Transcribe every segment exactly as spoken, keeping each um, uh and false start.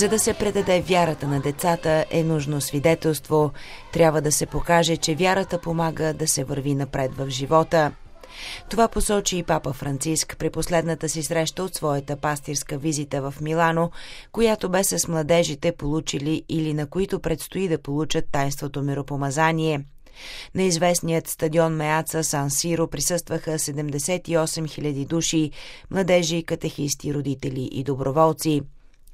За да се предаде вярата на децата е нужно свидетелство. Трябва да се покаже, че вярата помага да се върви напред в живота. Това посочи и папа Франциск при последната си среща от своята пастирска визита в Милано, която бе с младежите, получили или на които предстои да получат тайнството миропомазание. На известният стадион Меаца Сан Сиро присъстваха седемдесет и осем хиляди души, младежи, катехисти, родители и доброволци.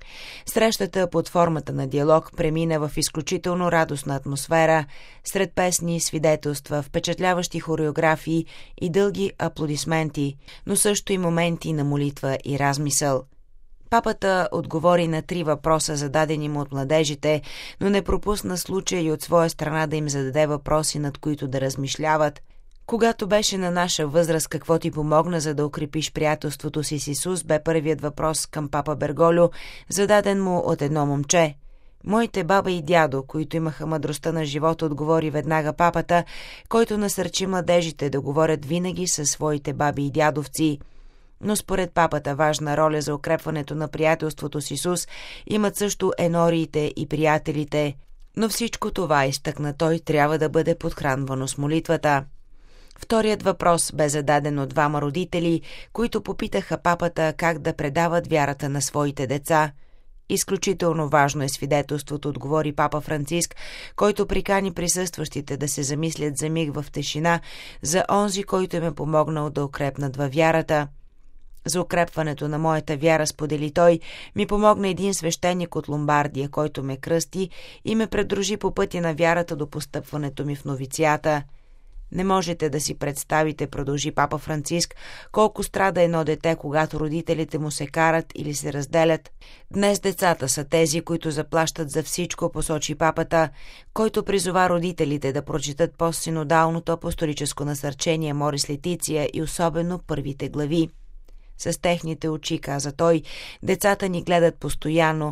Срещата под формата на диалог премина в изключително радостна атмосфера, сред песни, свидетелства, впечатляващи хореографии и дълги аплодисменти, но също и моменти на молитва и размисъл. Папата отговори на три въпроса, зададени му от младежите, но не пропусна случая и от своя страна да им зададе въпроси, над които да размишляват. Когато беше на наша възраст, какво ти помогна, за да укрепиш приятелството си с Исус, бе първият въпрос към папа Берголио, зададен му от едно момче. Моите баба и дядо, които имаха мъдростта на живота, отговори веднага папата, който насърчи младежите да говорят винаги със своите баби и дядовци. Но според папата важна роля за укрепването на приятелството с Исус имат също енориите и приятелите. Но всичко това, изтъкна той, трябва да бъде подхранвано с молитвата. Вторият въпрос бе зададен от двама родители, които попитаха папата как да предават вярата на своите деца. Изключително важно е свидетелството, отговори папа Франциск, който прикани присъстващите да се замислят за миг в тишина за онзи, който им е помогнал да укрепнат във вярата. За укрепването на моята вяра, сподели той, ми помогна един свещеник от Ломбардия, който ме кръсти и ме предружи по пътя на вярата до постъпването ми в новицията. Не можете да си представите, продължи папа Франциск, колко страда едно дете, когато родителите му се карат или се разделят. Днес децата са тези, които заплащат за всичко, посочи папата, който призова родителите да прочитат постсинодалното апостолическо насърчение Морис Летиция и особено първите глави. С техните очи, каза той, децата ни гледат постоянно.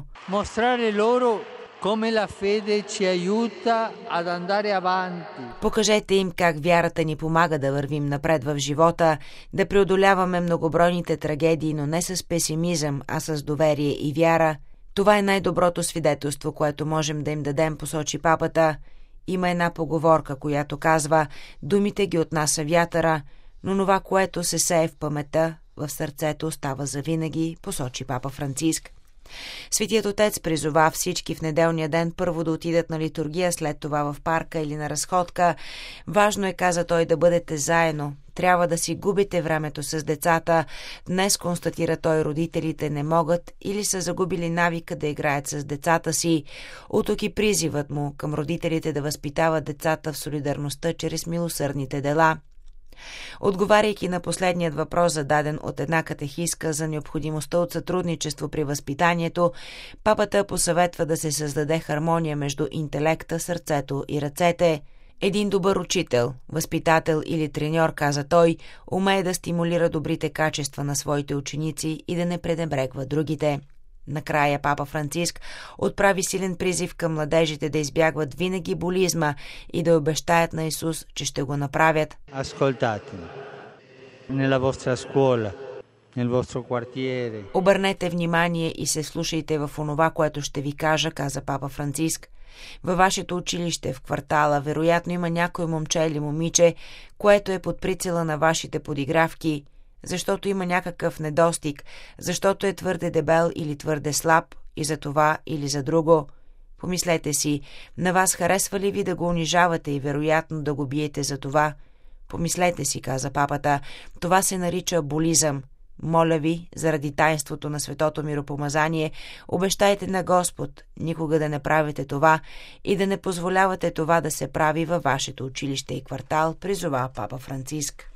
Покажете им как вярата ни помага да вървим напред в живота, да преодоляваме многобройните трагедии, но не с песимизъм, а с доверие и вяра. Това е най-доброто свидетелство, което можем да им дадем, посочи папата. Има една поговорка, която казва: думите ги отнася вятъра, но това, което се сее в паметта, в сърцето остава завинаги, посочи папа Франциск. Светият отец призова всички в неделния ден първо да отидат на литургия, след това в парка или на разходка. Важно е, каза той, да бъдете заедно. Трябва да си губите времето с децата. Днес, констатира той, родителите не могат или са загубили навика да играят с децата си. Оттук и призивът му към родителите да възпитават децата в солидарността чрез милосърдните дела. Отговаряйки на последният въпрос, зададен от една катехистка за необходимостта от сътрудничество при възпитанието, папата посъветва да се създаде хармония между интелекта, сърцето и ръцете. Един добър учител, възпитател или треньор, каза той, умее да стимулира добрите качества на своите ученици и да не пренебрегва другите. Накрая папа Франциск отправи силен призив към младежите да избягват винаги болизма и да обещаят на Исус, че ще го направят. Обърнете внимание и се слушайте в онова, което ще ви кажа, каза папа Франциск. Във вашето училище, в квартала, вероятно има някой момче или момиче, което е под прицела на вашите подигравки, защото има някакъв недостиг, защото е твърде дебел или твърде слаб и за това или за друго. Помислете си, на вас харесва ли ви да го унижавате и вероятно да го биете за това? Помислете си, каза папата, това се нарича болизъм. Моля ви, заради таинството на светото миропомазание, обещайте на Господ никога да не правите това и да не позволявате това да се прави във вашето училище и квартал, призова папа Франциск.